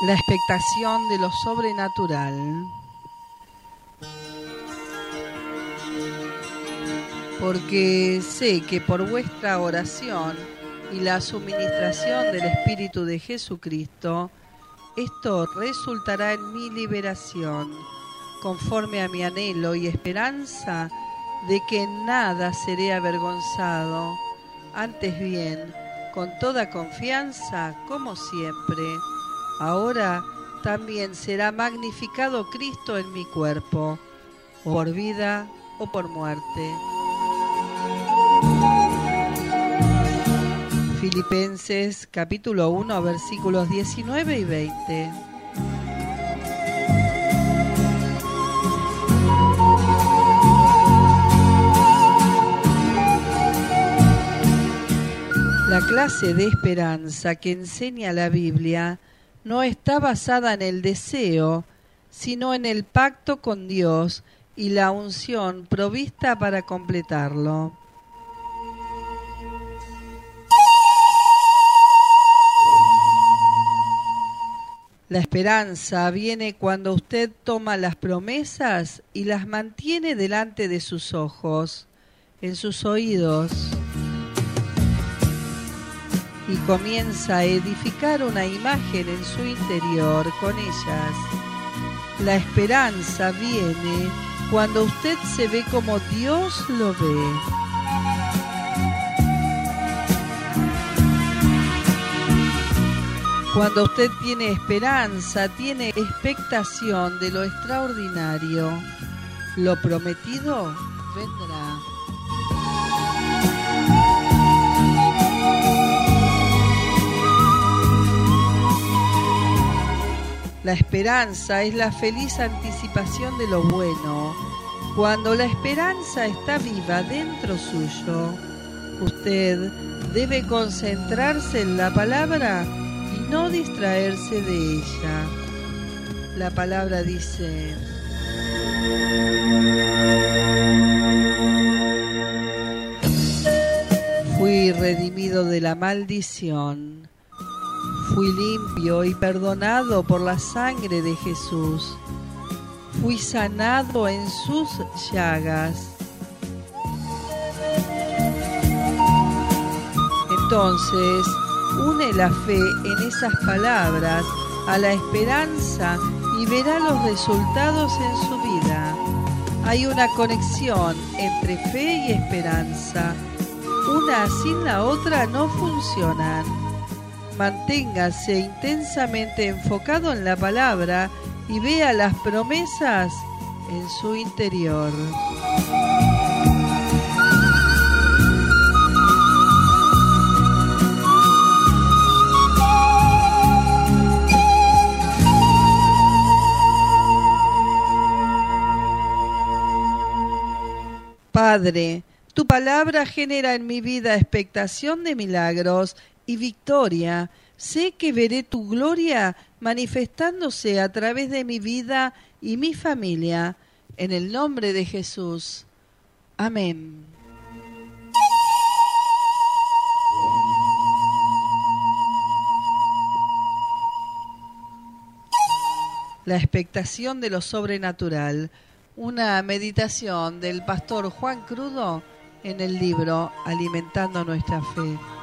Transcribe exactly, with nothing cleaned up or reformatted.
La expectación de lo sobrenatural. Porque sé que por vuestra oración y la suministración del Espíritu de Jesucristo, esto resultará en mi liberación, conforme a mi anhelo y esperanza de que en nada seré avergonzado, antes bien, con toda confianza, como siempre, ahora también será magnificado Cristo en mi cuerpo, o por vida o por muerte. Filipenses capítulo uno, versículos diecinueve y veinte. La clase de esperanza que enseña la Biblia no está basada en el deseo, sino en el pacto con Dios y la unción provista para completarlo. La esperanza viene cuando usted toma las promesas y las mantiene delante de sus ojos, en sus oídos, y comienza a edificar una imagen en su interior con ellas. La esperanza viene cuando usted se ve como Dios lo ve. Cuando usted tiene esperanza, tiene expectación de lo extraordinario. Lo prometido vendrá. La esperanza es la feliz anticipación de lo bueno. Cuando la esperanza está viva dentro suyo, usted debe concentrarse en la palabra y no distraerse de ella. La palabra dice: fui redimido de la maldición. Fui limpio y perdonado por la sangre de Jesús. Fui sanado en sus llagas. Entonces, une la fe en esas palabras a la esperanza y verá los resultados en su vida. Hay una conexión entre fe y esperanza. Una sin la otra no funcionan. Manténgase intensamente enfocado en la palabra y vea las promesas en su interior. Padre, tu palabra genera en mi vida expectación de milagros y victoria. Sé que veré tu gloria manifestándose a través de mi vida y mi familia. En el nombre de Jesús. Amén. La expectación de lo sobrenatural. Una meditación del pastor Juan Crudo en el libro Alimentando Nuestra Fe.